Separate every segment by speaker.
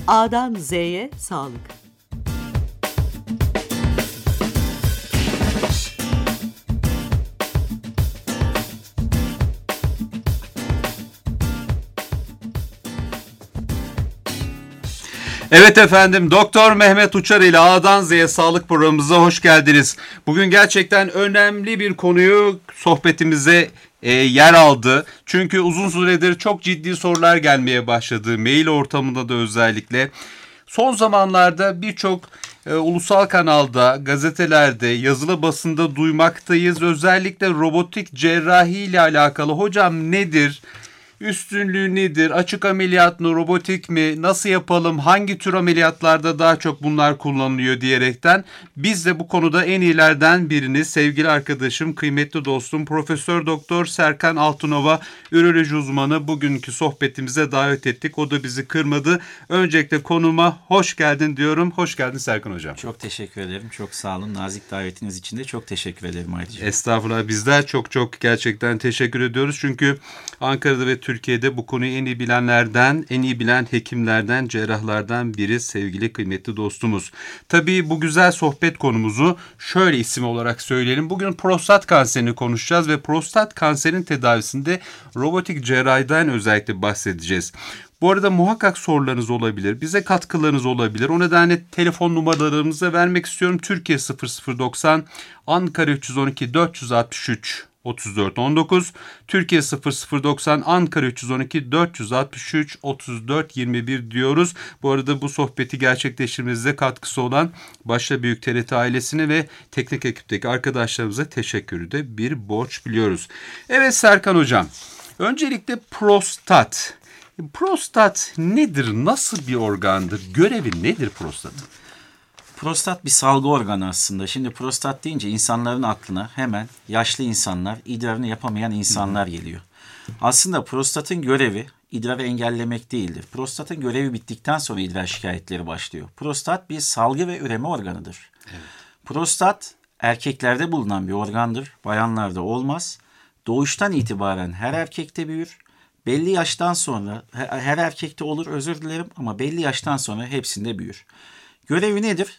Speaker 1: A'dan Z'ye sağlık.
Speaker 2: Evet efendim, Doktor Mehmet Uçar ile A'dan Z'ye sağlık programımıza hoş geldiniz. Bugün gerçekten önemli bir konuyu sohbetimize yer aldı. Çünkü uzun süredir çok ciddi sorular gelmeye başladı. Mail ortamında da özellikle. Son zamanlarda birçok ulusal kanalda, gazetelerde, yazılı basında duymaktayız. Özellikle robotik cerrahi ile alakalı. Hocam nedir? Üstünlüğü nedir? Açık ameliyat mı, robotik mi? Nasıl yapalım? Hangi tür ameliyatlarda daha çok bunlar kullanılıyor diyerekten biz de bu konuda en iyilerden birini sevgili arkadaşım, kıymetli dostum Profesör Doktor Serkan Altınova, üroloji uzmanı bugünkü sohbetimize davet ettik. O da bizi kırmadı. Öncelikle konuma hoş geldin diyorum. Hoş geldin Serkan Hocam.
Speaker 3: Çok teşekkür ederim. Çok sağ olun. Nazik davetiniz için de çok teşekkür ederim ayrıca.
Speaker 2: Estağfurullah, bizler çok gerçekten teşekkür ediyoruz. Çünkü Ankara'da ve Türkiye'de bu konuyu en iyi bilenlerden, en iyi bilen hekimlerden, cerrahlardan biri sevgili kıymetli dostumuz. Tabii bu güzel sohbet konumuzu şöyle isim olarak söyleyelim. Bugün prostat kanserini konuşacağız ve prostat kanserinin tedavisinde robotik cerrahiden özellikle bahsedeceğiz. Bu arada muhakkak sorularınız olabilir, bize katkılarınız olabilir. O nedenle telefon numaralarımızı vermek istiyorum. Türkiye 0090, Ankara 312 463 34 19, Türkiye 0090, Ankara 312 463 34 21 diyoruz. Bu arada bu sohbeti gerçekleştirmemizde katkısı olan başta Büyük TRT ailesine ve teknik ekipteki arkadaşlarımıza teşekkürü de bir borç biliyoruz. Evet Serkan Hocam, öncelikle prostat. Prostat nedir? Nasıl bir organdır? Görevi nedir prostatın?
Speaker 3: Prostat bir salgı organı aslında. Şimdi prostat deyince insanların aklına hemen yaşlı insanlar, idrarını yapamayan insanlar geliyor. Aslında prostatın görevi idrarı engellemek değildir. Prostatın görevi bittikten sonra idrar şikayetleri başlıyor. Prostat bir salgı ve üreme organıdır. Evet. Prostat erkeklerde bulunan bir organdır. Bayanlarda olmaz. Doğuştan itibaren her erkekte büyür. Belli yaştan sonra her erkekte olur, özür dilerim, ama belli yaştan sonra hepsinde büyür. Görevi nedir?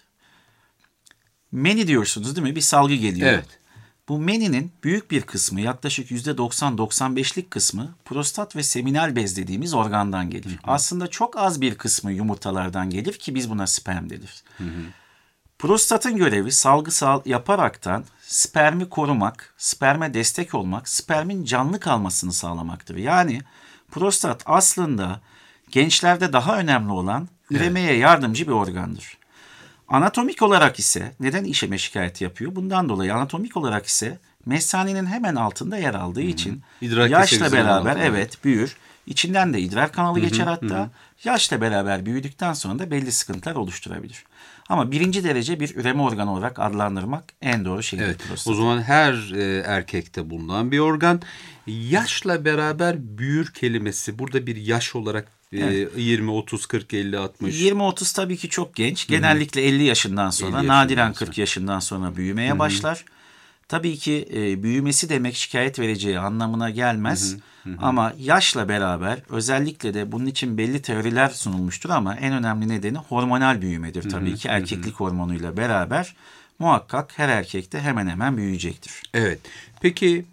Speaker 3: Meni diyorsunuz değil mi? Bir salgı geliyor.
Speaker 2: Evet.
Speaker 3: Bu meninin büyük bir kısmı, yaklaşık %90-95'lik kısmı prostat ve seminal bez dediğimiz organdan gelir. Hı hı. Aslında çok az bir kısmı yumurtalardan gelir ki biz buna sperm deriz. Hı hı. Prostatın görevi salgı yaparaktan spermi korumak, sperme destek olmak, spermin canlı kalmasını sağlamaktır. Yani prostat aslında gençlerde daha önemli olan üremeye yardımcı bir organdır. Anatomik olarak ise neden işeme şikayeti yapıyor? Bundan dolayı anatomik olarak ise mesanenin hemen altında yer aldığı için yaşla beraber büyür. İçinden de idrar kanalı geçer hatta. Yaşla beraber büyüdükten sonra da belli sıkıntılar oluşturabilir. Ama birinci derece bir üreme organı olarak adlandırmak en doğru şeydir.
Speaker 2: Evet,
Speaker 3: prostat.
Speaker 2: o zaman her erkekte bulunan bir organ. Yaşla beraber büyür kelimesi burada bir yaş olarak 20, 30, 40, 50, 60.
Speaker 3: 20-30 tabii ki çok genç. Genellikle 50 yaşından sonra, nadiren 40 yaşından sonra büyümeye başlar. Tabii ki büyümesi demek şikayet vereceği anlamına gelmez. Ama yaşla beraber, özellikle de bunun için belli teoriler sunulmuştur ama en önemli nedeni hormonal büyümedir. Tabii ki erkeklik hormonuyla beraber muhakkak her erkekte hemen hemen büyüyecektir.
Speaker 2: Evet. Peki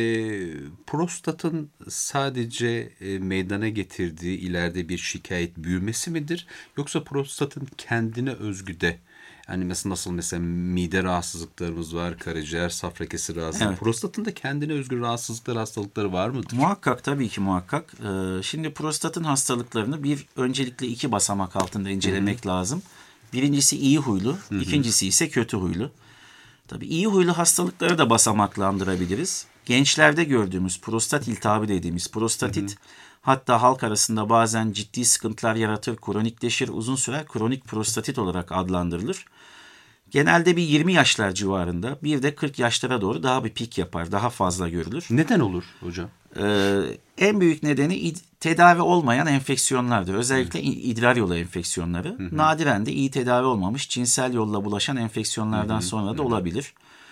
Speaker 2: prostatın sadece meydana getirdiği ileride bir şikayet büyümesi midir? Yoksa prostatın kendine özgü de, yani nasıl mesela mide rahatsızlıklarımız var, karaciğer, safra kesi rahatsızlığı. Evet. Prostatın da kendine özgü rahatsızlıkları, hastalıkları var mıdır?
Speaker 3: Muhakkak, tabii ki muhakkak. Şimdi prostatın hastalıklarını öncelikle 2 basamak altında incelemek lazım. Birincisi iyi huylu, ikincisi ise kötü huylu. Tabii iyi huylu hastalıkları da basamaklandırabiliriz. Gençlerde gördüğümüz prostat iltihabı dediğimiz prostatit, hatta halk arasında bazen ciddi sıkıntılar yaratır, kronikleşir, uzun süre kronik prostatit olarak adlandırılır. Genelde bir 20 yaşlar civarında, bir de 40 yaşlara doğru daha bir pik yapar, daha fazla görülür.
Speaker 2: Neden olur hocam?
Speaker 3: En büyük nedeni tedavi olmayan enfeksiyonlardır. Özellikle idrar yolu enfeksiyonları. Nadiren de iyi tedavi olmamış cinsel yolla bulaşan enfeksiyonlardan sonra da olabilir.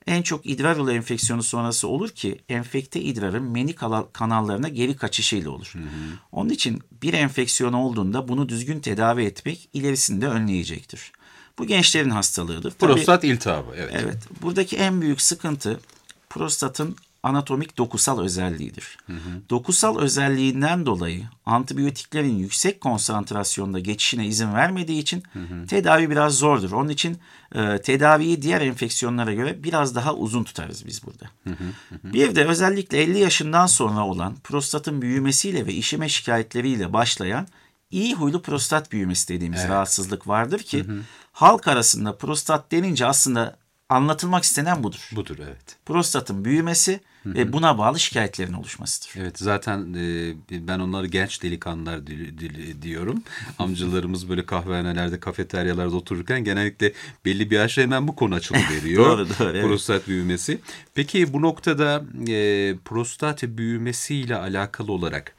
Speaker 3: en çok idrar yolu enfeksiyonu sonrası olur ki enfekte idrarın meni kanallarına geri kaçışıyla olur. Onun için bir enfeksiyon olduğunda bunu düzgün tedavi etmek ilerisinde önleyecektir. Bu gençlerin hastalığıdır.
Speaker 2: Prostat iltihabı. Evet.
Speaker 3: Evet. Buradaki en büyük sıkıntı prostatın anatomik dokusal özelliğidir. Dokusal özelliğinden dolayı antibiyotiklerin yüksek konsantrasyonda geçişine izin vermediği için tedavi biraz zordur. Onun için tedaviyi diğer enfeksiyonlara göre biraz daha uzun tutarız biz burada. Bir de özellikle 50 yaşından sonra olan prostatın büyümesiyle ve işeme şikayetleriyle başlayan iyi huylu prostat büyümesi dediğimiz rahatsızlık vardır ki halk arasında prostat denince aslında anlatılmak istenen budur.
Speaker 2: Budur, evet.
Speaker 3: Prostatın büyümesi ve buna bağlı şikayetlerin oluşmasıdır.
Speaker 2: Evet, zaten ben onları genç delikanlılar diyorum. Amcalarımız böyle kahvehanelerde, kafeteryalarda otururken genellikle belli bir yaşta hemen bu konu açılıveriyor.
Speaker 3: Doğru, evet.
Speaker 2: Prostat büyümesi. Peki bu noktada prostat büyümesiyle alakalı olarak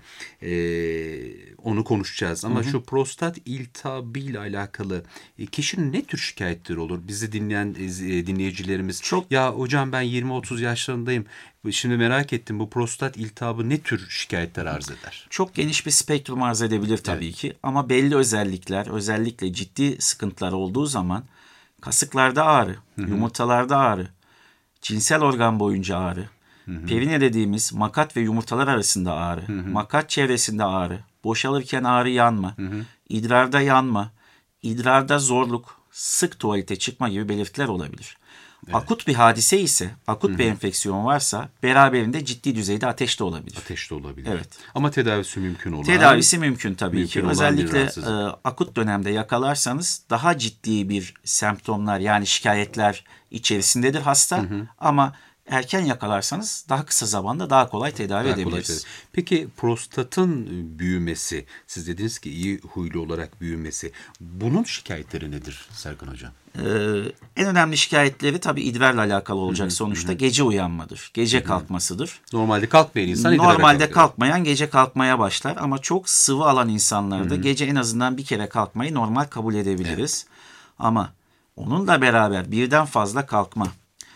Speaker 2: onu konuşacağız. Ama şu prostat iltihabıyla alakalı kişinin ne tür şikayetleri olur? Bizi dinleyen dinleyicilerimiz ya hocam ben 20-30 yaşlarındayım. Şimdi merak ettim, bu prostat iltihabı ne tür şikayetler arz eder?
Speaker 3: Çok geniş bir spektrum arz edebilir tabii ki. Ama belli özellikler, özellikle ciddi sıkıntılar olduğu zaman kasıklarda ağrı, yumurtalarda ağrı, cinsel organ boyunca ağrı, perine dediğimiz makat ve yumurtalar arasında ağrı, makat çevresinde ağrı, boşalırken ağrı, yanma, idrarda yanma, idrarda zorluk, sık tuvalete çıkma gibi belirtiler olabilir. Evet. Akut bir hadise ise, akut bir enfeksiyon varsa beraberinde ciddi düzeyde ateş de olabilir.
Speaker 2: Ateş de olabilir.
Speaker 3: Evet.
Speaker 2: Ama tedavisi mümkün olan.
Speaker 3: Tedavisi mümkün tabii ki. Özellikle akut dönemde yakalarsanız daha ciddi bir semptomlar, yani şikayetler içerisindedir hasta. Ama erken yakalarsanız daha kısa zamanda daha kolay tedavi edebiliriz.
Speaker 2: Peki prostatın büyümesi, siz dediniz ki iyi huylu olarak büyümesi, bunun şikayetleri nedir Serkan Hocam?
Speaker 3: En önemli şikayetleri tabii idrarla alakalı olacak sonuçta. Gece uyanmadır, gece kalkmasıdır.
Speaker 2: Normalde kalkmayan insan idrara
Speaker 3: Normalde kalkmayan gece kalkmaya başlar ama çok sıvı alan insanlarda gece en azından bir kere kalkmayı normal kabul edebiliriz. Ama onunla beraber birden fazla kalkma,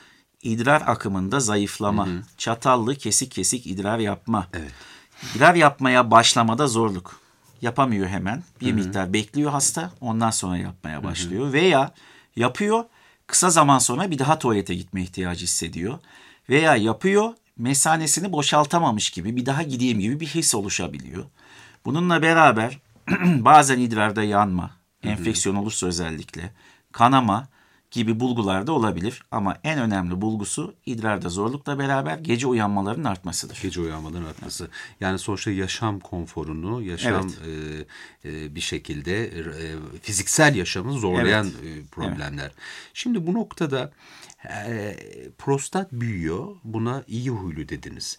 Speaker 3: idrar akımında zayıflama, çatallı kesik kesik idrar yapma, idrar yapmaya başlamada zorluk, yapamıyor hemen, bir miktar bekliyor hasta, ondan sonra yapmaya başlıyor veya yapıyor, kısa zaman sonra bir daha tuvalete gitme ihtiyacı hissediyor veya yapıyor, mesanesini boşaltamamış gibi, bir daha gideyim gibi bir his oluşabiliyor. Bununla beraber bazen idrarda yanma, enfeksiyon olursa özellikle, kanama gibi bulgular da olabilir. Ama en önemli bulgusu idrarda zorlukla beraber gece uyanmaların artmasıdır.
Speaker 2: Gece uyanmaların artması. Yani sonuçta yaşam konforunu, bir şekilde fiziksel yaşamı zorlayan problemler. Şimdi bu noktada prostat büyüyor. Buna iyi huylu dediniz.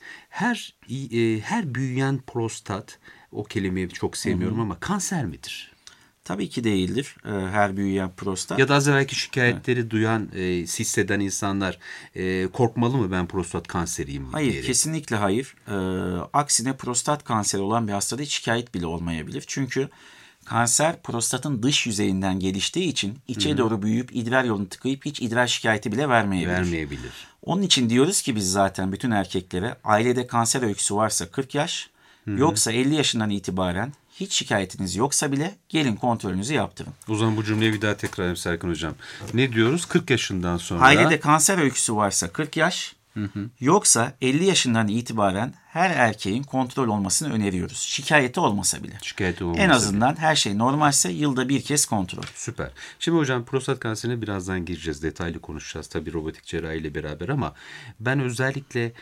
Speaker 2: Her büyüyen prostat, o kelimeyi çok sevmiyorum ama kanser midir?
Speaker 3: Tabii ki değildir her büyüyen prostat.
Speaker 2: Ya da az evvelki şikayetleri duyan, hisseden insanlar korkmalı mı ben prostat kanseriyim
Speaker 3: Hayır,
Speaker 2: diyerek?
Speaker 3: Kesinlikle hayır. Aksine prostat kanseri olan bir hastada hiç şikayet bile olmayabilir. Çünkü kanser prostatın dış yüzeyinden geliştiği için içe doğru büyüyüp idrar yolunu tıkayıp hiç idrar şikayeti bile vermeyebilir. Onun için diyoruz ki biz zaten bütün erkeklere ailede kanser öyküsü varsa 40 yaş, yoksa 50 yaşından itibaren hiç şikayetiniz yoksa bile gelin kontrolünüzü yaptırın.
Speaker 2: O zaman bu cümleyi bir daha tekrar edeyim Serkan Hocam. Ne diyoruz? 40 yaşından sonra.
Speaker 3: Ailede kanser öyküsü varsa 40 yaş, yoksa 50 yaşından itibaren her erkeğin kontrol olmasını öneriyoruz. Şikayeti olmasa bile. En azından her şey normalse yılda bir kez kontrol.
Speaker 2: Süper. Şimdi hocam prostat kanserine birazdan gireceğiz. Detaylı konuşacağız. Tabii robotik cerrahi ile beraber ama ben özellikle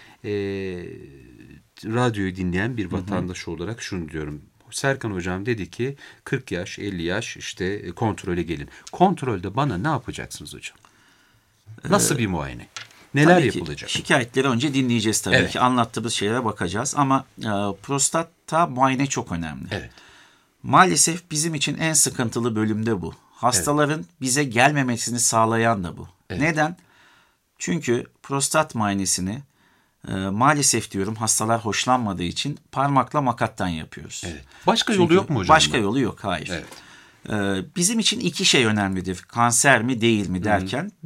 Speaker 2: radyoyu dinleyen bir vatandaş olarak şunu diyorum. Serkan Hocam dedi ki 40 yaş, 50 yaş işte kontrole gelin. Kontrolde bana ne yapacaksınız hocam? Nasıl bir muayene? Neler yapılacak?
Speaker 3: Şikayetleri önce dinleyeceğiz tabii ki. Anlattığımız şeylere bakacağız ama prostatta muayene çok önemli.
Speaker 2: Evet.
Speaker 3: Maalesef bizim için en sıkıntılı bölüm de bu. Hastaların bize gelmemesini sağlayan da bu. Evet. Neden? Çünkü prostat muayenesini maalesef diyorum hastalar hoşlanmadığı için parmakla makattan yapıyoruz.
Speaker 2: Evet. Başka yolu yok mu hocam?
Speaker 3: Başka yolu yok, hayır. Evet. Bizim için iki şey önemlidir. Kanser mi değil mi derken bir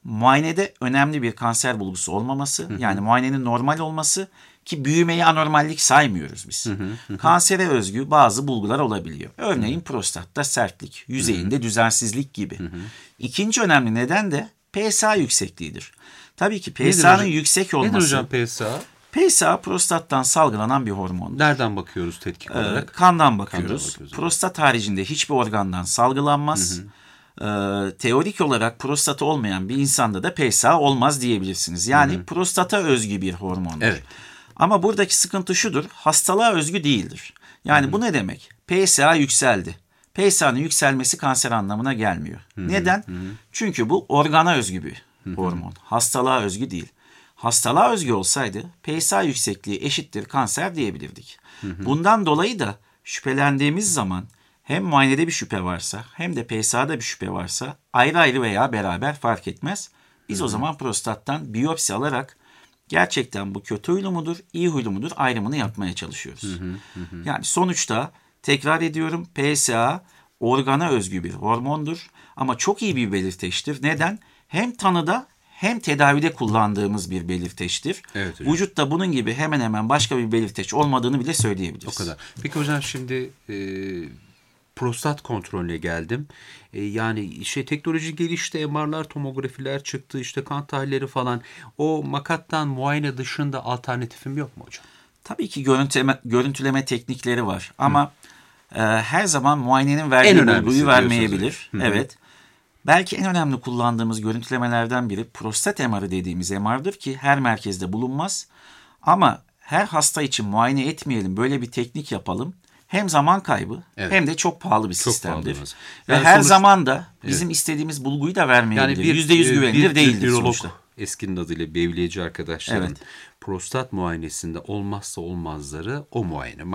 Speaker 3: muayenede önemli bir kanser bulgusu olmaması, yani muayenenin normal olması ki büyümeyi anormallik saymıyoruz biz. Kansere özgü bazı bulgular olabiliyor. Örneğin prostatta sertlik, yüzeyinde düzensizlik gibi. İkinci önemli neden de PSA yüksekliğidir. Tabii ki PSA'nın yüksek olması...
Speaker 2: Nedir hocam PSA?
Speaker 3: PSA prostattan salgılanan bir hormondur.
Speaker 2: Nereden bakıyoruz tetkik olarak?
Speaker 3: Kandan bakıyoruz. Prostat haricinde hiçbir organdan salgılanmaz. Teorik olarak prostatı olmayan bir insanda da PSA olmaz diyebilirsiniz. Yani prostata özgü bir hormondur.
Speaker 2: Evet.
Speaker 3: Ama buradaki sıkıntı şudur, hastalığa özgü değildir. Yani bu ne demek? PSA yükseldi. PSA'nın yükselmesi kanser anlamına gelmiyor. Neden? Çünkü bu organa özgü bir hormon. Hastalığa özgü değil. Hastalığa özgü olsaydı PSA yüksekliği eşittir kanser diyebilirdik. Bundan dolayı da şüphelendiğimiz zaman hem muayenede bir şüphe varsa hem de PSA'da bir şüphe varsa ayrı ayrı veya beraber fark etmez. Biz o zaman prostattan biyopsi alarak gerçekten bu kötü huylu mudur, iyi huylu mudur ayrımını yapmaya çalışıyoruz. Yani sonuçta tekrar ediyorum, PSA organa özgü bir hormondur ama çok iyi bir belirteçtir. Neden? Hem tanıda hem tedavide kullandığımız bir belirteçtir. Evet hocam. Vücutta bunun gibi hemen hemen başka bir belirteç olmadığını bile söyleyebiliriz.
Speaker 2: O kadar. Peki hocam şimdi prostat kontrolüne geldim. Yani teknoloji gelişti, MR'lar, tomografiler çıktı, işte kan tahlilleri falan. O makattan muayene dışında alternatifim yok mu hocam?
Speaker 3: Tabii ki görüntüleme teknikleri var ama her zaman muayenenin verdiği bulguyu vermeyebilir. Evet. Belki en önemli kullandığımız görüntülemelerden biri prostat MR'ı dediğimiz MR'dır ki her merkezde bulunmaz. Ama her hasta için muayene etmeyelim, böyle bir teknik yapalım. Hem zaman kaybı hem de çok pahalı bir sistemdir. Ve her zaman da bizim istediğimiz bulguyu da vermeyebilir. Yani %100 güvenilir değildir sonuçta.
Speaker 2: Eskinin adıyla bevliyeci arkadaşların prostat muayenesinde olmazsa olmazları o muayene.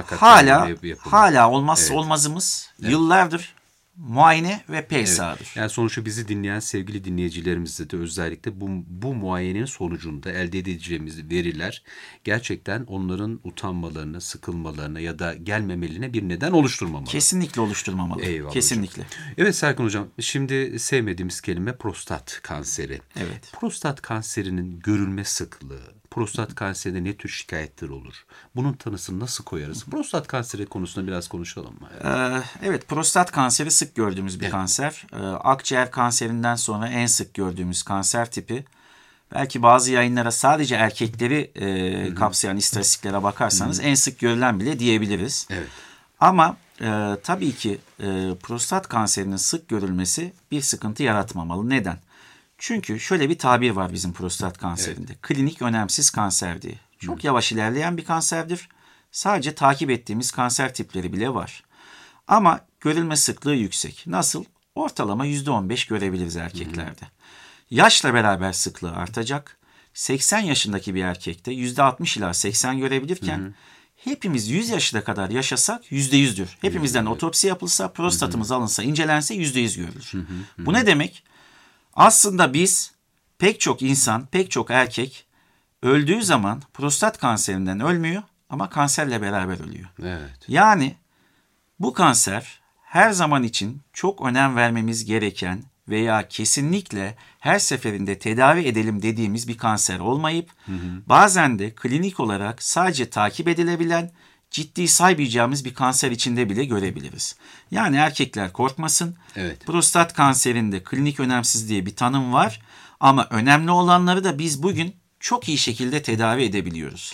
Speaker 3: Hala olmazsa olmazımız yıllardır muayene ve PSA'dır.
Speaker 2: Evet. Yani sonuçta bizi dinleyen sevgili dinleyicilerimizde de özellikle bu muayenenin sonucunda elde edeceğimiz veriler gerçekten onların utanmalarına, sıkılmalarına ya da gelmemelerine bir neden oluşturmamalı.
Speaker 3: Kesinlikle oluşturmamalı.
Speaker 2: Eyvallah
Speaker 3: kesinlikle.
Speaker 2: Hocam. Evet Serkan hocam, şimdi sevmediğimiz kelime prostat kanseri.
Speaker 3: Evet.
Speaker 2: Prostat kanserinin görülme sıklığı, prostat kanserinde ne tür şikayetler olur? Bunun tanısını nasıl koyarız? Prostat kanseri konusunda biraz konuşalım mı?
Speaker 3: Evet, prostat kanseri sık gördüğümüz bir kanser. Akciğer kanserinden sonra en sık gördüğümüz kanser tipi. Belki bazı yayınlara sadece erkekleri kapsayan istatistiklere bakarsanız en sık görülen bile diyebiliriz. Evet. Ama tabii ki prostat kanserinin sık görülmesi bir sıkıntı yaratmamalı. Neden? Çünkü şöyle bir tabir var bizim prostat kanserinde. Evet. Klinik önemsiz kanser diye. Çok yavaş ilerleyen bir kanserdir. Sadece takip ettiğimiz kanser tipleri bile var. Ama görülme sıklığı yüksek. Nasıl? Ortalama %15 görebiliriz erkeklerde. Yaşla beraber sıklığı artacak. 80 yaşındaki bir erkekte %60 ila 80 görebilirken hepimiz 100 yaşına kadar yaşasak %100'dür. Hepimizden otopsi yapılsa, prostatımız alınsa, incelense %100 görülür. Bu ne demek? Aslında biz pek çok insan, pek çok erkek öldüğü zaman prostat kanserinden ölmüyor ama kanserle beraber ölüyor. Evet. Yani bu kanser her zaman için çok önem vermemiz gereken veya kesinlikle her seferinde tedavi edelim dediğimiz bir kanser olmayıp bazen de klinik olarak sadece takip edilebilen, ciddi saymayacağımız bir kanser içinde bile görebiliriz. Yani erkekler korkmasın. Evet. Prostat kanserinde klinik önemsiz diye bir tanım var ama önemli olanları da biz bugün çok iyi şekilde tedavi edebiliyoruz.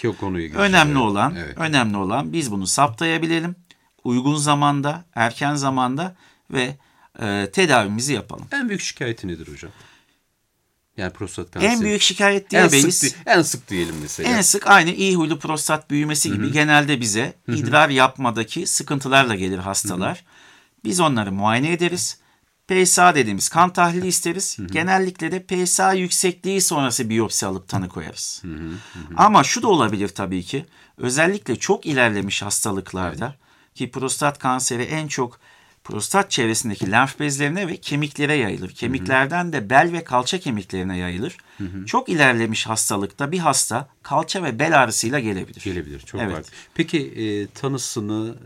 Speaker 3: Önemli olan biz bunu saptayabilelim. Uygun zamanda, erken zamanda ve tedavimizi yapalım.
Speaker 2: En büyük şikayeti nedir hocam? Yani prostat kanseri.
Speaker 3: En büyük şikayet diyemeyiz.
Speaker 2: En sık diyelim mesela.
Speaker 3: En sık aynı iyi huylu prostat büyümesi gibi genelde bize idrar yapmadaki sıkıntılarla gelir hastalar. Biz onları muayene ederiz. PSA dediğimiz kan tahlili isteriz. Genellikle de PSA yüksekliği sonrası biyopsi alıp tanı koyarız. Ama şu da olabilir tabii ki. Özellikle çok ilerlemiş hastalıklarda ki prostat kanseri en çok prostat çevresindeki lenf bezlerine ve kemiklere yayılır. Kemiklerden de bel ve kalça kemiklerine yayılır. Çok ilerlemiş hastalıkta bir hasta kalça ve bel ağrısıyla gelebilir.
Speaker 2: Gelebilir. Çok
Speaker 3: Evet.
Speaker 2: farklı. Peki tanısını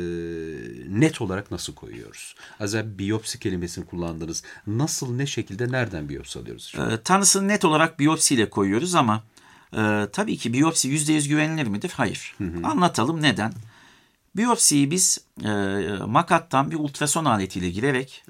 Speaker 2: net olarak nasıl koyuyoruz? Az önce biyopsi kelimesini kullandınız. Nasıl, ne şekilde, nereden biyopsi alıyoruz?
Speaker 3: Tanısını net olarak biyopsiyle koyuyoruz ama tabii ki biyopsi %100 güvenilir midir? Hayır. Anlatalım neden? Biyopsiyi biz makattan bir ultrason aletiyle girerek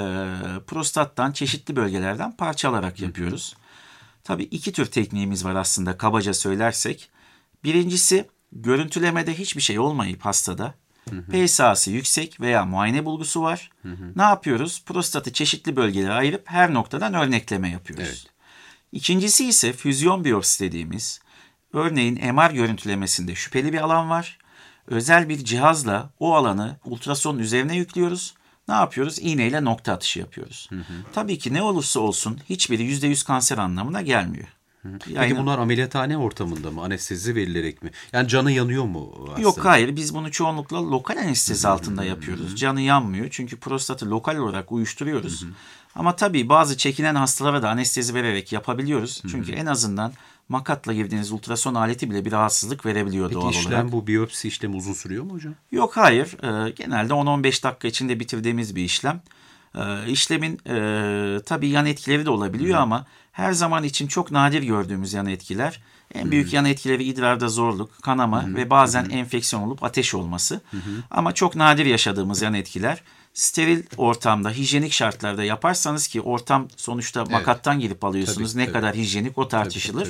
Speaker 3: prostattan çeşitli bölgelerden parçalarak yapıyoruz. Tabii iki tür tekniğimiz var aslında kabaca söylersek. Birincisi görüntülemede hiçbir şey olmayıp hastada PSA'sı yüksek veya muayene bulgusu var. Ne yapıyoruz? Prostatı çeşitli bölgelere ayırıp her noktadan örnekleme yapıyoruz.
Speaker 2: Evet.
Speaker 3: İkincisi ise füzyon biyopsi dediğimiz, örneğin MR görüntülemesinde şüpheli bir alan var. Özel bir cihazla o alanı ultrasonun üzerine yüklüyoruz. Ne yapıyoruz? İğneyle nokta atışı yapıyoruz. Tabii ki ne olursa olsun hiçbiri %100 kanser anlamına gelmiyor.
Speaker 2: Peki bunlar ameliyathane ortamında mı? Anestezi verilerek mi? Yani canı yanıyor mu aslında?
Speaker 3: Yok, hayır. Biz bunu çoğunlukla lokal anestezi altında yapıyoruz. Canı yanmıyor çünkü prostatı lokal olarak uyuşturuyoruz. Ama tabii bazı çekilen hastalara da anestezi vererek yapabiliyoruz. Çünkü en azından makatla girdiğiniz ultrason aleti bile bir rahatsızlık verebiliyor doğal olarak.
Speaker 2: Peki bu biyopsi işlemi uzun sürüyor mu hocam?
Speaker 3: Yok, hayır. Genelde 10-15 dakika içinde bitirdiğimiz bir işlem. İşlemin tabii yan etkileri de olabiliyor ama her zaman için çok nadir gördüğümüz yan etkiler. En büyük yan etkileri idrarda zorluk, kanama ve bazen enfeksiyon olup ateş olması. Ama çok nadir yaşadığımız yan etkiler. Steril ortamda, hijyenik şartlarda yaparsanız ki ortam sonuçta makattan girip alıyorsunuz.
Speaker 2: Tabii,
Speaker 3: ne kadar hijyenik o tartışılır.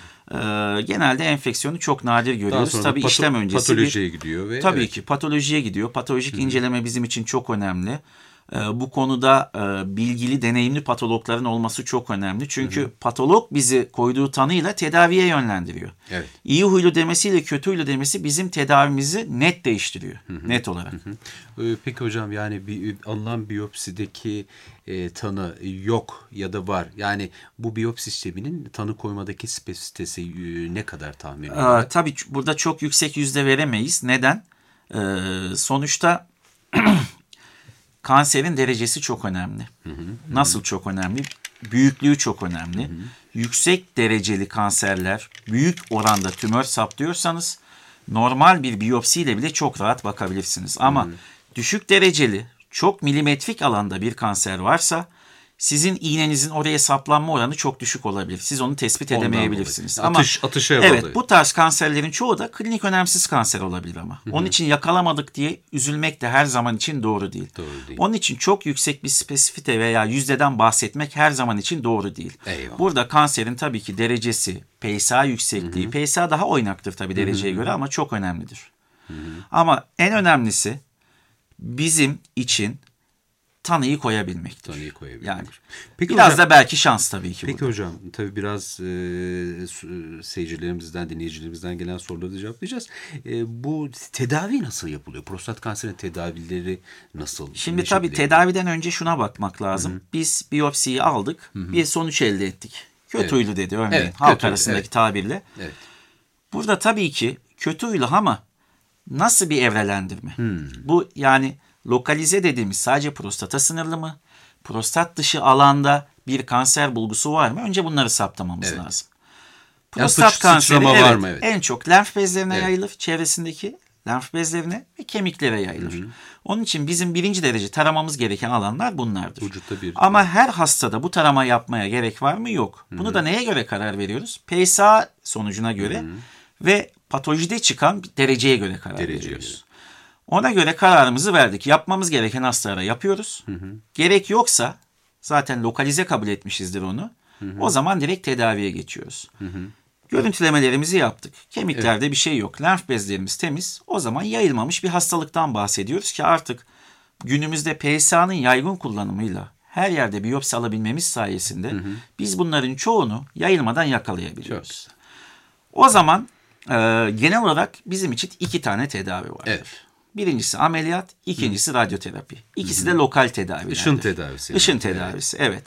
Speaker 2: Tabii.
Speaker 3: Genelde enfeksiyonu çok nadir görüyoruz.
Speaker 2: Daha sonra
Speaker 3: tabii işlem öncesi
Speaker 2: patolojiye gidiyor. Ve
Speaker 3: tabii ki patolojiye gidiyor. Patolojik inceleme bizim için çok önemli. Bu konuda bilgili, deneyimli patologların olması çok önemli. Çünkü patolog bizi koyduğu tanıyla tedaviye yönlendiriyor.
Speaker 2: Evet.
Speaker 3: İyi huylu demesiyle kötü huylu demesi bizim tedavimizi net değiştiriyor. Net olarak.
Speaker 2: Peki hocam, yani alınan biyopsideki tanı yok ya da var. Yani bu biyopsi işleminin tanı koymadaki spesifitesi ne kadar tahmin edilir?
Speaker 3: Tabii burada çok yüksek yüzde veremeyiz. Neden? Sonuçta kanserin derecesi çok önemli. Nasıl çok önemli? Büyüklüğü çok önemli. Yüksek dereceli kanserler, büyük oranda tümör saptıyorsanız normal bir biyopsiyle bile çok rahat bakabilirsiniz. Ama düşük dereceli, çok milimetrik alanda bir kanser varsa sizin iğnenizin oraya saplanma oranı çok düşük olabilir. Siz onu tespit edemeyebilirsiniz. Ama
Speaker 2: atışa
Speaker 3: evet, bu tarz kanserlerin çoğu da klinik önemsiz kanser olabilir ama. Onun için yakalamadık diye üzülmek de her zaman için doğru değil. Onun için çok yüksek bir spesifite veya yüzdeden bahsetmek her zaman için doğru değil.
Speaker 2: Eyvallah.
Speaker 3: Burada kanserin tabii ki derecesi, PSA yüksekliği, PSA daha oynaktır tabii dereceye göre ama çok önemlidir. Ama en önemlisi bizim için tanıyı koyabilmektir.
Speaker 2: Tanıyı koyabilmek.
Speaker 3: Yani
Speaker 2: Peki
Speaker 3: biraz
Speaker 2: hocam,
Speaker 3: da belki şans tabii ki.
Speaker 2: Peki
Speaker 3: burada.
Speaker 2: hocam, tabii biraz seyircilerimizden, dinleyicilerimizden gelen soruları da cevaplayacağız. Bu tedavi nasıl yapılıyor? Prostat kanserinin tedavileri nasıl?
Speaker 3: Şimdi
Speaker 2: ne
Speaker 3: tabii
Speaker 2: şekilde
Speaker 3: tedaviden önce şuna bakmak lazım. Biz biyopsiyi aldık, bir sonuç elde ettik. Kötü huylu dedi örneğin halk
Speaker 2: kötü,
Speaker 3: arasındaki tabirle.
Speaker 2: Evet.
Speaker 3: Burada tabii ki kötü huylu ama nasıl bir evrelendirme? Bu yani lokalize dediğimiz sadece prostata sınırlı mı? Prostat dışı alanda bir kanser bulgusu var mı? Önce bunları saptamamız lazım. Prostat kanseri
Speaker 2: var mı? Evet.
Speaker 3: en çok lenf bezlerine yayılır. Çevresindeki lenf bezlerine ve kemiklere yayılır. Onun için bizim birinci derece taramamız gereken alanlar bunlardır.
Speaker 2: Vücutta
Speaker 3: Ama her hastada bu tarama yapmaya gerek var mı? Yok. Bunu da neye göre karar veriyoruz? PSA sonucuna göre ve patolojide çıkan bir dereceye göre karar veriyoruz. Ona göre kararımızı verdik. Yapmamız gereken hastalara yapıyoruz. Gerek yoksa zaten lokalize kabul etmişizdir onu. O zaman direkt tedaviye geçiyoruz. Görüntülemelerimizi yaptık. Kemiklerde bir şey yok. Lenf bezlerimiz temiz. O zaman yayılmamış bir hastalıktan bahsediyoruz ki artık günümüzde PSA'nın yaygın kullanımıyla her yerde biyopsi alabilmemiz sayesinde biz bunların çoğunu yayılmadan yakalayabiliyoruz. O zaman genel olarak bizim için 2 tane tedavi var.
Speaker 2: Evet.
Speaker 3: Birincisi ameliyat, ikincisi radyoterapi. İkisi de lokal tedavilerdir.
Speaker 2: Işın tedavisi.
Speaker 3: Işın tedavisi, evet.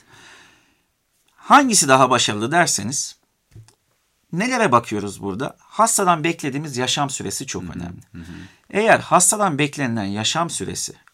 Speaker 3: Hangisi daha başarılı derseniz, nelere bakıyoruz burada? Hastadan beklediğimiz yaşam süresi çok önemli. Eğer hastadan beklenilen yaşam süresi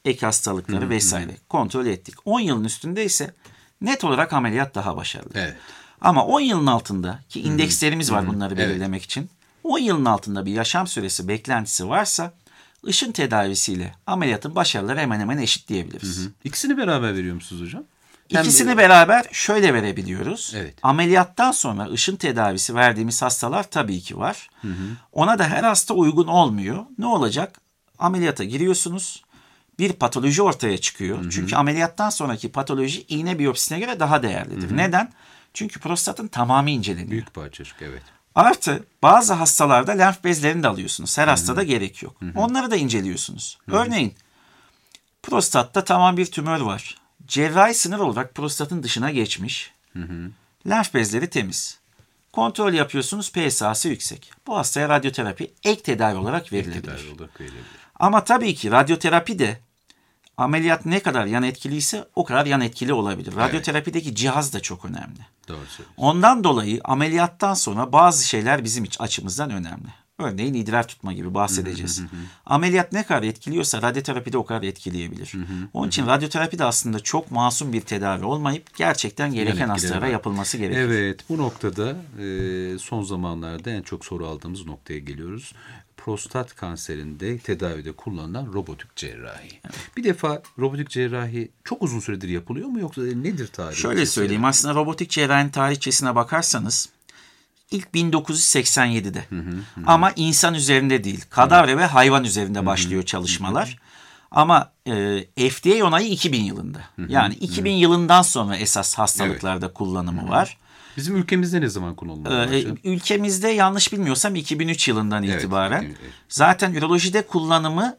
Speaker 3: ek hastalıkları vesaire kontrol ettik. 10 yılın üstünde ise net olarak ameliyat daha başarılı.
Speaker 2: Evet.
Speaker 3: Ama 10 yılın altında ki indekslerimiz var bunları belirlemek için. 10 yılın altında bir yaşam süresi beklentisi varsa ışın tedavisiyle ameliyatın başarıları hemen hemen eşit diyebiliriz.
Speaker 2: İkisini beraber veriyor musunuz hocam?
Speaker 3: İkisini beraber şöyle verebiliyoruz.
Speaker 2: Evet.
Speaker 3: Ameliyattan sonra ışın tedavisi verdiğimiz hastalar tabii ki var. Ona da her hasta uygun olmuyor. Ne olacak? Ameliyata giriyorsunuz. Bir patoloji ortaya çıkıyor. Çünkü ameliyattan sonraki patoloji iğne biyopsisine göre daha değerlidir. Neden? Çünkü prostatın tamamı inceleniyor.
Speaker 2: Büyük parçacık, evet.
Speaker 3: Artı bazı hastalarda lenf bezlerini de alıyorsunuz. Her hastada gerek yok. Onları da inceliyorsunuz. Örneğin prostatta tamam bir tümör var. Cerrahi sınır olarak prostatın dışına geçmiş. Lenf bezleri temiz. Kontrol yapıyorsunuz, PSA'sı yüksek. Bu hastaya radyoterapi ek tedavi olarak verilebilir. Ama tabii ki radyoterapi de ameliyat ne kadar yan etkiliyse o kadar yan etkili olabilir. Radyoterapideki cihaz da çok önemli.
Speaker 2: Doğru söylüyorsun.
Speaker 3: Ondan dolayı ameliyattan sonra bazı şeyler bizim açımızdan önemli. Örneğin idrar tutma gibi bahsedeceğiz. Ameliyat ne kadar etkiliyorsa radyoterapi de o kadar etkileyebilir. Onun için radyoterapi de aslında çok masum bir tedavi olmayıp gerçekten gereken hastalara yapılması gerekir.
Speaker 2: Evet, bu noktada son zamanlarda en çok soru aldığımız noktaya geliyoruz. Prostat kanserinde tedavide kullanılan robotik cerrahi. Evet. Bir defa robotik cerrahi çok uzun süredir yapılıyor mu yoksa nedir tarihçesi?
Speaker 3: Şöyle söyleyeyim, aslında robotik cerrahinin tarihçesine bakarsanız ilk 1987'de ama insan üzerinde değil, kadavra ve hayvan üzerinde başlıyor çalışmalar. Ama FDA onayı 2000 yılında. Yani 2000 yılından sonra esas hastalıklarda kullanımı var.
Speaker 2: Bizim ülkemizde ne zaman kullanılmaya başladı?
Speaker 3: Ülkemizde yanlış bilmiyorsam 2003 yılından itibaren. Zaten ürolojide kullanımı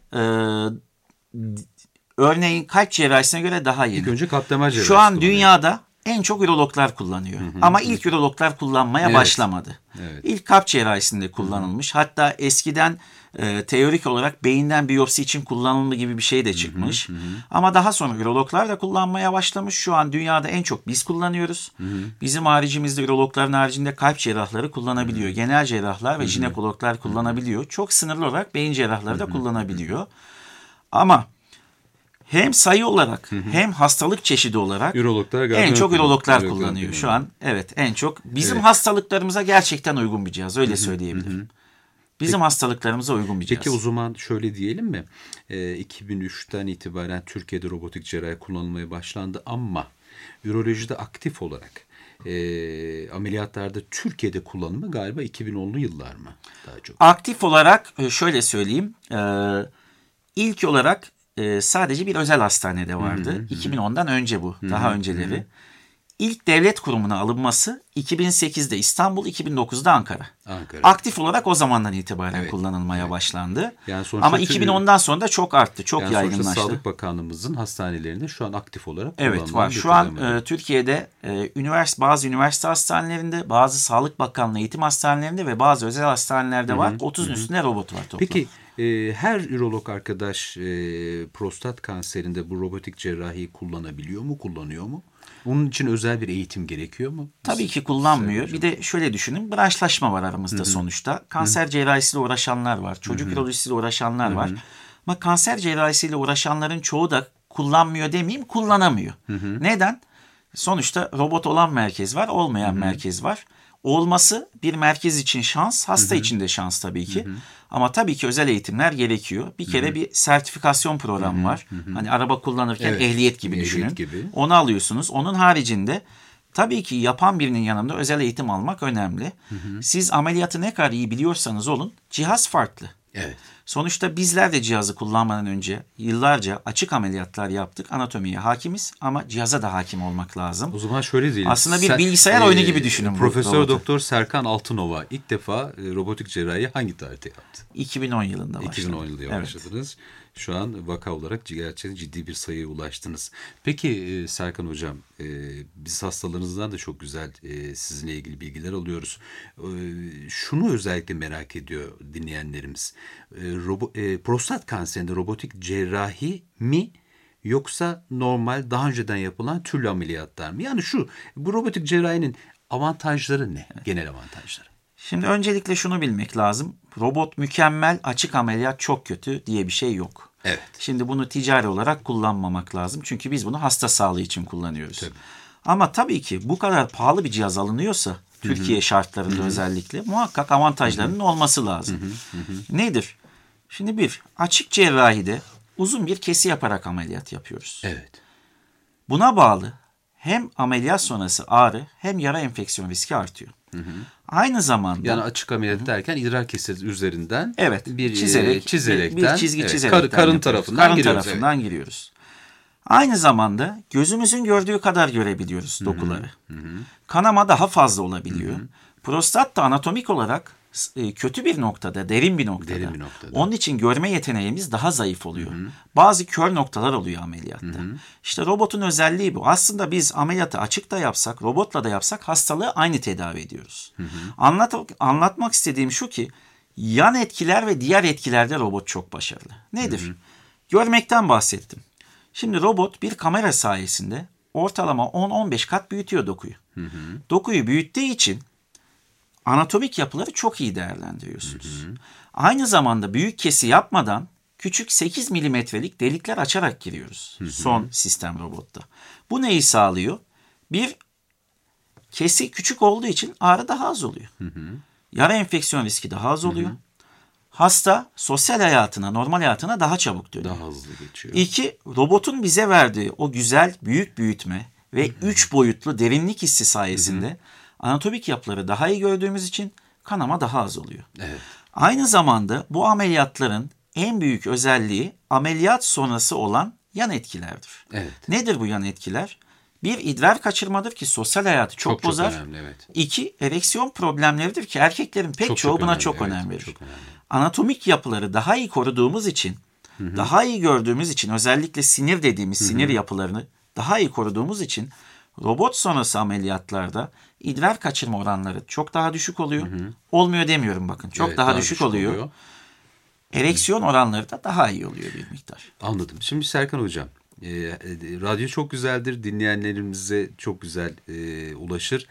Speaker 3: örneğin kalp cerrahisine göre daha yeni.
Speaker 2: İlk önce kalp damar cerrahisi.
Speaker 3: Şu an dünyada en çok ürologlar kullanıyor. Ama ilk ürologlar kullanmaya başlamadı. Evet. İlk kalp cerrahisinde kullanılmış. Hatta eskiden teorik olarak beyinden biyopsi için kullanılma gibi bir şey de çıkmış. Ama daha sonra ürologlar da kullanmaya başlamış. Şu an dünyada en çok biz kullanıyoruz. Bizim haricimizde ürologların haricinde kalp cerrahları kullanabiliyor. Genel cerrahlar ve jinekologlar kullanabiliyor. Çok sınırlı olarak beyin cerrahları da kullanabiliyor. Ama hem sayı olarak hem hastalık çeşidi olarak en çok ürologlar kullanıyor. Şu an evet en çok bizim hastalıklarımıza gerçekten uygun bir cihaz, öyle söyleyebilirim. Bizim hastalıklarımıza uygun bir cihaz.
Speaker 2: Peki o zaman şöyle diyelim mi? 2003'ten itibaren Türkiye'de robotik cerrahi kullanılmaya başlandı ama ürolojide aktif olarak ameliyatlarda Türkiye'de kullanımı galiba 2010'lu yıllar mı daha çok?
Speaker 3: Aktif olarak şöyle söyleyeyim. İlk olarak sadece bir özel hastanede vardı. 2010'dan önce bu. Daha önceleri. İlk devlet kurumuna alınması 2008'de İstanbul, 2009'da Ankara. Aktif olarak o zamandan itibaren kullanılmaya başlandı. Yani ama 2010'dan sonra da çok arttı, çok yaygınlaştı.
Speaker 2: Sonuçta Sağlık Bakanlığımızın hastanelerinde şu an aktif olarak kullanılan
Speaker 3: evet var. Şu an Türkiye'de bazı üniversite hastanelerinde, bazı Sağlık Bakanlığı eğitim hastanelerinde ve bazı özel hastanelerde var. 30'un üstünde robot var toplam.
Speaker 2: Peki her ürolog arkadaş prostat kanserinde bu robotik cerrahiyi kullanabiliyor mu, kullanıyor mu? Bunun için özel bir eğitim gerekiyor mu?
Speaker 3: Tabii ki kullanmıyor. Bir de şöyle düşünün, branşlaşma var aramızda sonuçta. Kanser cerrahisiyle uğraşanlar var, çocuk ürolojisiyle uğraşanlar var. Ama kanser cerrahisiyle uğraşanların çoğu da kullanmıyor demeyeyim, kullanamıyor. Neden? Sonuçta robot olan merkez var, olmayan merkez var. Olması bir merkez için şans, hasta için de şans tabii ki. Ama tabii ki özel eğitimler gerekiyor. Bir kere bir sertifikasyon programı var. Hani araba kullanırken ehliyet gibi düşünün. Onu alıyorsunuz. Onun haricinde tabii ki yapan birinin yanında özel eğitim almak önemli. Siz ameliyatı ne kadar iyi biliyorsanız olun, cihaz farklı.
Speaker 2: Evet.
Speaker 3: Sonuçta bizler de cihazı kullanmadan önce yıllarca açık ameliyatlar yaptık. Anatomiye hakimiz ama cihaza da hakim olmak lazım.
Speaker 2: O zaman şöyle diyelim.
Speaker 3: Aslında bir bilgisayar oyunu gibi düşünün.
Speaker 2: Profesör Doktor Serkan Altınova ilk defa robotik cerrahi hangi tarihte yaptı?
Speaker 3: 2010 yılında başladı.
Speaker 2: 2010 yılında başladınız. Şu an vaka olarak gerçekten ciddi bir sayıya ulaştınız. Peki Serkan Hocam, biz hastalarınızdan da çok güzel sizinle ilgili bilgiler alıyoruz. Şunu özellikle merak ediyor dinleyenlerimiz. Prostat kanserinde robotik cerrahi mi yoksa normal daha önceden yapılan türlü ameliyatlar mı? Yani bu robotik cerrahinin avantajları ne? Genel avantajları.
Speaker 3: Şimdi öncelikle şunu bilmek lazım. Robot mükemmel, açık ameliyat çok kötü diye bir şey yok.
Speaker 2: Evet.
Speaker 3: Şimdi bunu ticari olarak kullanmamak lazım. Çünkü biz bunu hasta sağlığı için kullanıyoruz.
Speaker 2: Tabii.
Speaker 3: Ama tabii ki bu kadar pahalı bir cihaz alınıyorsa, Türkiye şartlarında özellikle muhakkak avantajlarının olması lazım. Nedir? Şimdi açık cerrahide uzun bir kesi yaparak ameliyat yapıyoruz.
Speaker 2: Evet.
Speaker 3: Buna bağlı hem ameliyat sonrası ağrı hem yara enfeksiyon riski artıyor. Aynı zamanda
Speaker 2: Yani açık ameliyat derken idrar kesesi üzerinden bir çizerekten
Speaker 3: bir çizgi çizerekten
Speaker 2: karın tarafından
Speaker 3: giriyoruz. Aynı zamanda gözümüzün gördüğü kadar görebiliyoruz dokuları. Kanama daha fazla olabiliyor. Prostat da anatomik olarak kötü bir noktada, derin bir noktada. Onun için görme yeteneğimiz daha zayıf oluyor. Bazı kör noktalar oluyor ameliyatta. İşte robotun özelliği bu. Aslında biz ameliyatı açık da yapsak, robotla da yapsak hastalığı aynı tedavi ediyoruz. Anlatmak istediğim şu ki yan etkiler ve diğer etkilerde robot çok başarılı. Nedir? Görmekten bahsettim. Şimdi robot bir kamera sayesinde ortalama 10-15 kat büyütüyor dokuyu. Dokuyu büyüttüğü için anatomik yapıları çok iyi değerlendiriyorsunuz. Aynı zamanda büyük kesi yapmadan küçük 8 milimetrelik delikler açarak giriyoruz son sistem robotta. Bu neyi sağlıyor? Bir, kesi küçük olduğu için ağrı daha az oluyor. Yara enfeksiyon riski daha az oluyor. Hasta sosyal hayatına, normal hayatına daha çabuk dönüyor.
Speaker 2: Daha hızlı geçiyor.
Speaker 3: 2, robotun bize verdiği o güzel büyük büyütme ve 3 boyutlu derinlik hissi sayesinde anatomik yapıları daha iyi gördüğümüz için kanama daha az oluyor.
Speaker 2: Evet.
Speaker 3: Aynı zamanda bu ameliyatların en büyük özelliği ameliyat sonrası olan yan etkilerdir.
Speaker 2: Evet.
Speaker 3: Nedir bu yan etkiler? Bir, idrar kaçırmadır ki sosyal hayatı çok bozar.
Speaker 2: Çok önemli, evet.
Speaker 3: 2, ereksiyon problemleridir ki erkeklerin pek çoğu buna çok önem verir.
Speaker 2: Çok önemli.
Speaker 3: Anatomik yapıları daha iyi koruduğumuz için, daha iyi gördüğümüz için, özellikle sinir dediğimiz sinir yapılarını daha iyi koruduğumuz için robot sonrası ameliyatlarda idrar kaçırma oranları çok daha düşük oluyor. Olmuyor demiyorum bakın. Çok daha düşük oluyor. Ereksiyon oranları da daha iyi oluyor bir miktar.
Speaker 2: Anladım. Şimdi Serkan Hocam, radyo çok güzeldir. Dinleyenlerimize çok güzel ulaşır.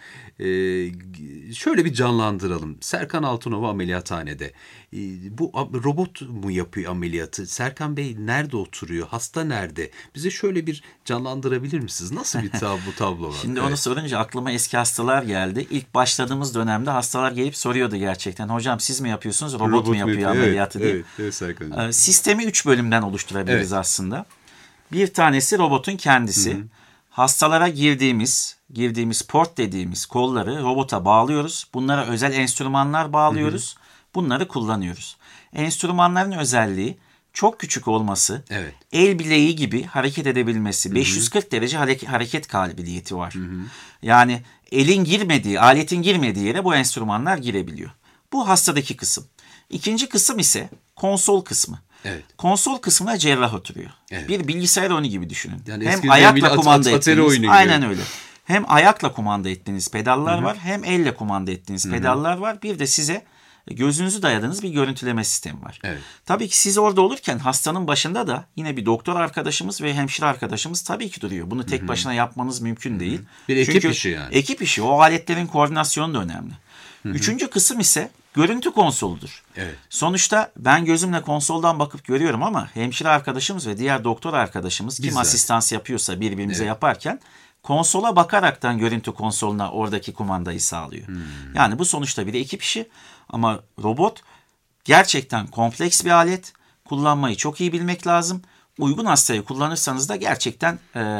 Speaker 2: Şöyle bir canlandıralım. Serkan Altınova ameliyathanede. Bu robot mu yapıyor ameliyatı? Serkan Bey nerede oturuyor? Hasta nerede? Bize şöyle bir canlandırabilir misiniz? Nasıl bir tablo var?
Speaker 3: Şimdi onu sorunca aklıma eski hastalar geldi. İlk başladığımız dönemde hastalar gelip soruyordu gerçekten. Hocam siz mi yapıyorsunuz? Robot mu yapıyor ameliyatı diye.
Speaker 2: Evet Serkan Hocam.
Speaker 3: Sistemi 3 bölümden oluşturabiliriz aslında. Bir tanesi robotun kendisi. Hastalara girdiğimiz port dediğimiz kolları robota bağlıyoruz. Bunlara özel enstrümanlar bağlıyoruz. Bunları kullanıyoruz. Enstrümanların özelliği çok küçük olması, el bileği gibi hareket edebilmesi, 540 derece hareket kabiliyeti var. Yani elin girmediği, aletin girmediği yere bu enstrümanlar girebiliyor. Bu hastadaki kısım. İkinci kısım ise konsol kısmı.
Speaker 2: Evet.
Speaker 3: Konsol kısmına cerrah oturuyor. Evet. Bir bilgisayar oyunu gibi düşünün.
Speaker 2: Yani
Speaker 3: hem ayakla kumanda ettiğiniz, aynen
Speaker 2: gibi.
Speaker 3: öyle. Hem ayakla kumanda ettiğiniz pedallar var, hem elle kumanda ettiğiniz pedallar var. Bir de size gözünüzü dayadığınız bir görüntüleme sistemi var.
Speaker 2: Evet.
Speaker 3: Tabii ki siz orada olurken hastanın başında da yine bir doktor arkadaşımız ve hemşire arkadaşımız tabii ki duruyor. Bunu tek başına yapmanız mümkün değil.
Speaker 2: Bir ekip işi yani.
Speaker 3: Ekip işi. O aletlerin koordinasyonu da önemli. Üçüncü kısım ise görüntü konsoludur.
Speaker 2: Evet.
Speaker 3: Sonuçta ben gözümle konsoldan bakıp görüyorum ama hemşire arkadaşımız ve diğer doktor arkadaşımız kim asistans yapıyorsa birbirimize yaparken konsola bakaraktan görüntü konsoluna oradaki kumandayı sağlıyor. Yani bu sonuçta bir ekip işi ama robot gerçekten kompleks bir alet. Kullanmayı çok iyi bilmek lazım. Uygun hastayı kullanırsanız da gerçekten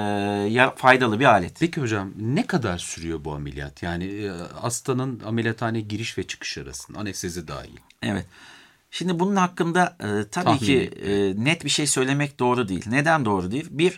Speaker 3: faydalı bir alet.
Speaker 2: Peki hocam ne kadar sürüyor bu ameliyat? Yani hastanın ameliyathaneye giriş ve çıkış arasında anestezi dahil.
Speaker 3: Evet. Şimdi bunun hakkında tabii ki net bir şey söylemek doğru değil. Neden doğru değil? Bir,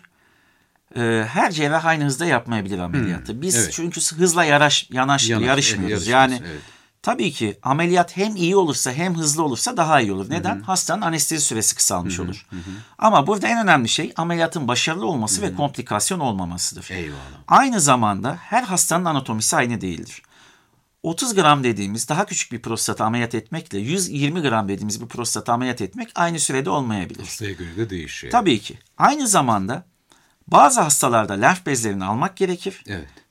Speaker 3: her cerrah aynı hızda yapmayabilir ameliyatı. Biz çünkü hızla yarışmıyoruz. Yani tabii ki ameliyat hem iyi olursa hem hızlı olursa daha iyi olur. Neden? Hastanın anestezi süresi kısalmış olur. Ama burada en önemli şey ameliyatın başarılı olması ve komplikasyon olmamasıdır.
Speaker 2: Eyvallah.
Speaker 3: Aynı zamanda her hastanın anatomisi aynı değildir. 30 gram dediğimiz daha küçük bir prostatı ameliyat etmekle 120 gram dediğimiz bir prostatı ameliyat etmek aynı sürede olmayabilir.
Speaker 2: Hastaya göre de değişiyor.
Speaker 3: Tabii ki. Aynı zamanda bazı hastalarda lenf bezlerini almak gerekir.
Speaker 2: Evet.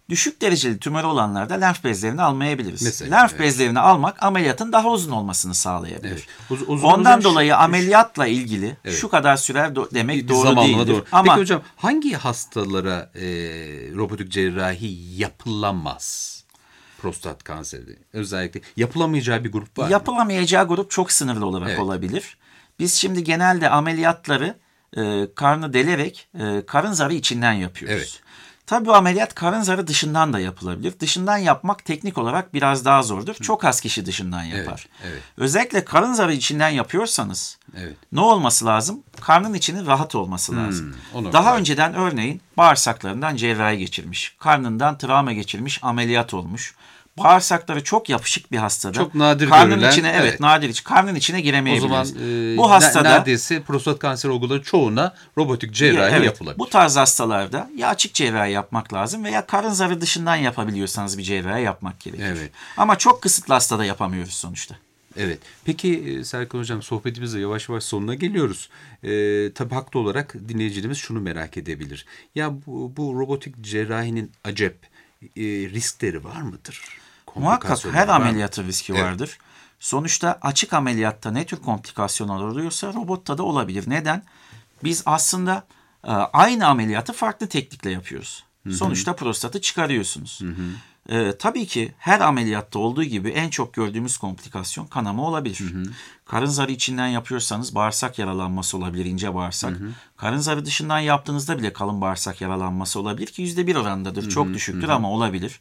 Speaker 3: Düşük dereceli tümörü olanlarda lenf bezlerini almayabiliriz.
Speaker 2: Mesela,
Speaker 3: lenf bezlerini almak ameliyatın daha uzun olmasını sağlayabilir.
Speaker 2: Evet.
Speaker 3: Ondan dolayı ameliyatla ilgili şu kadar sürer demek doğru değildir.
Speaker 2: Doğru.
Speaker 3: Ama
Speaker 2: peki hocam hangi hastalara robotik cerrahi yapılamaz? Prostat kanseri özellikle yapılamayacağı bir grup var mı?
Speaker 3: Yapılamayacağı grup çok sınırlı olarak olabilir. Biz şimdi genelde ameliyatları karnı delerek karın zarı içinden yapıyoruz.
Speaker 2: Evet.
Speaker 3: Tabii bu ameliyat karın zarı dışından da yapılabilir. Dışından yapmak teknik olarak biraz daha zordur. Çok az kişi dışından yapar.
Speaker 2: Evet.
Speaker 3: Özellikle karın zarı içinden yapıyorsanız ne olması lazım? Karnın içinin rahat olması lazım. Daha önceden örneğin bağırsaklarından cerrahi geçirmiş, karnından travma geçirmiş, ameliyat olmuş. Bağırsakları çok yapışık bir hastada.
Speaker 2: Çok nadir
Speaker 3: karnın
Speaker 2: görülen.
Speaker 3: içine nadir. Karnın içine giremeyebiliriz.
Speaker 2: O zaman
Speaker 3: bu hastada
Speaker 2: neredeyse prostat kanseri olguları çoğuna robotik cerrahi yapılabilir.
Speaker 3: Bu tarz hastalarda ya açık cerrahi yapmak lazım veya karın zarı dışından yapabiliyorsanız bir cerrahi yapmak gerekir.
Speaker 2: Evet.
Speaker 3: Ama çok kısıtlı hastada yapamıyoruz sonuçta.
Speaker 2: Evet. Peki Serkan Hocam sohbetimize yavaş yavaş sonuna geliyoruz. Tabii haklı olarak dinleyicilerimiz şunu merak edebilir. Ya bu robotik cerrahinin acep riskleri var mıdır?
Speaker 3: Muhakkak her ameliyatın riski vardır. Sonuçta açık ameliyatta ne tür komplikasyonlar oluyorsa robotta da olabilir. Neden? Biz aslında aynı ameliyatı farklı teknikle yapıyoruz. Sonuçta prostatı çıkarıyorsunuz. Tabii ki her ameliyatta olduğu gibi en çok gördüğümüz komplikasyon kanama olabilir. Karın zarı içinden yapıyorsanız bağırsak yaralanması olabilir, ince bağırsak. Karın zarı dışından yaptığınızda bile kalın bağırsak yaralanması olabilir ki %1 oranındadır. Çok düşüktür ama olabilir.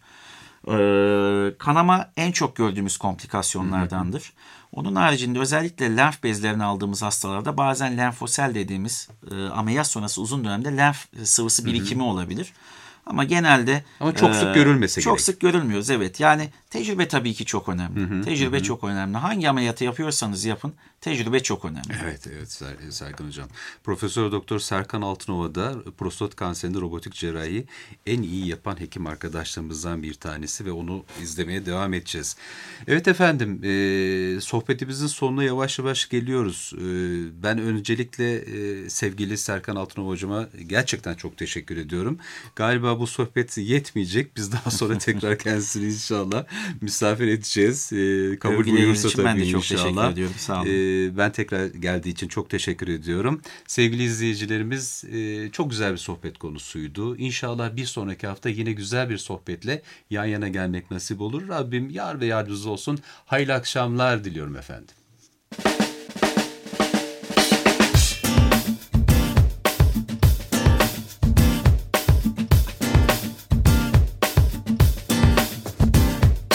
Speaker 3: Kanama en çok gördüğümüz komplikasyonlardandır. Onun haricinde özellikle lenf bezlerini aldığımız hastalarda bazen lenfosel dediğimiz ameliyat sonrası uzun dönemde lenf sıvısı birikimi olabilir. Ama genelde
Speaker 2: çok sık görülmese gerek.
Speaker 3: Çok sık görülmüyoruz, evet. Yani tecrübe tabii ki çok önemli. Tecrübe çok önemli. Hangi ameliyatı yapıyorsanız yapın, tecrübe çok önemli.
Speaker 2: Evet Serkan Hocam. Profesör Doktor Serkan Altınova da prostat kanserinde robotik cerrahi en iyi yapan hekim arkadaşlarımızdan bir tanesi ve onu izlemeye devam edeceğiz. Evet efendim, sohbetimizin sonuna yavaş yavaş geliyoruz. Ben öncelikle sevgili Serkan Altınova hocama gerçekten çok teşekkür ediyorum. Galiba bu sohbet yetmeyecek. Biz daha sonra tekrar kendisini inşallah misafir edeceğiz. Kabul buyurursa tabii
Speaker 3: ben de çok
Speaker 2: inşallah.
Speaker 3: teşekkür ediyorum. Sağ olun.
Speaker 2: Ben tekrar geldiği için çok teşekkür ediyorum. Sevgili izleyicilerimiz, çok güzel bir sohbet konusuydu. İnşallah bir sonraki hafta yine güzel bir sohbetle yan yana gelmek nasip olur. Rabbim yar ve yardımcınız olsun. Hayırlı akşamlar diliyorum efendim.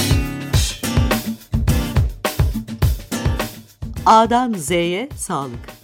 Speaker 1: A'dan Z'ye sağlık.